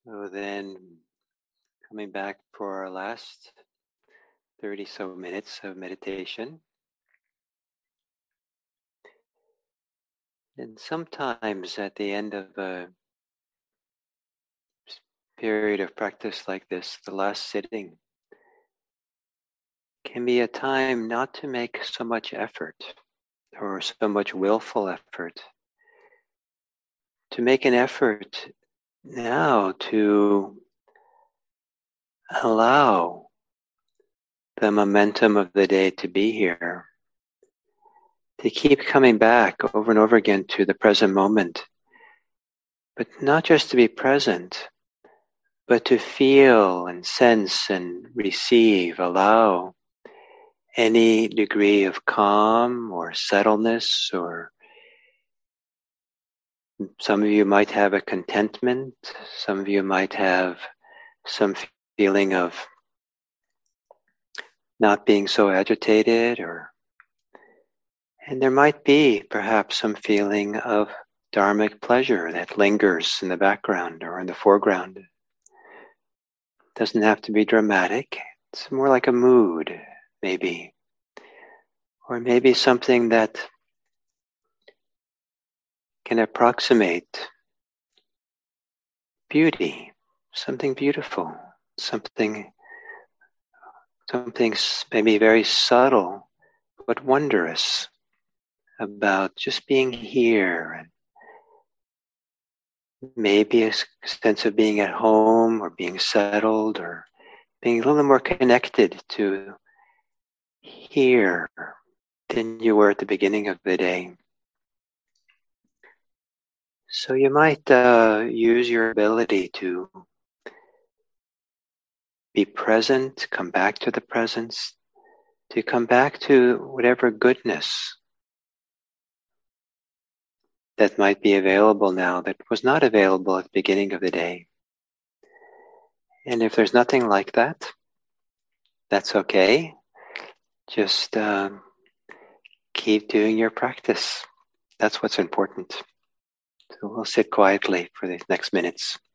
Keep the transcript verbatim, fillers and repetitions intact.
So then, coming back for our last thirty so minutes of meditation. And sometimes at the end of a period of practice like this, the last sitting can be a time not to make so much effort or so much willful effort. To make an effort now to allow the momentum of the day to be here, to keep coming back over and over again to the present moment, but not just to be present, but to feel and sense and receive, allow any degree of calm or settledness, or some of you might have a contentment, some of you might have some feeling of not being so agitated, or and there might be perhaps some feeling of dharmic pleasure that lingers in the background or in the foreground. It doesn't have to be dramatic. It's more like a mood, maybe. Or maybe something that can approximate beauty, something beautiful, something, something maybe very subtle, but wondrous about just being here, and maybe a sense of being at home or being settled or being a little more connected to here than you were at the beginning of the day. So you might uh, use your ability to be present, come back to the presence, to come back to whatever goodness that might be available now that was not available at the beginning of the day. And if there's nothing like that, that's okay. Just um, keep doing your practice. That's what's important. So we'll sit quietly for the next minutes.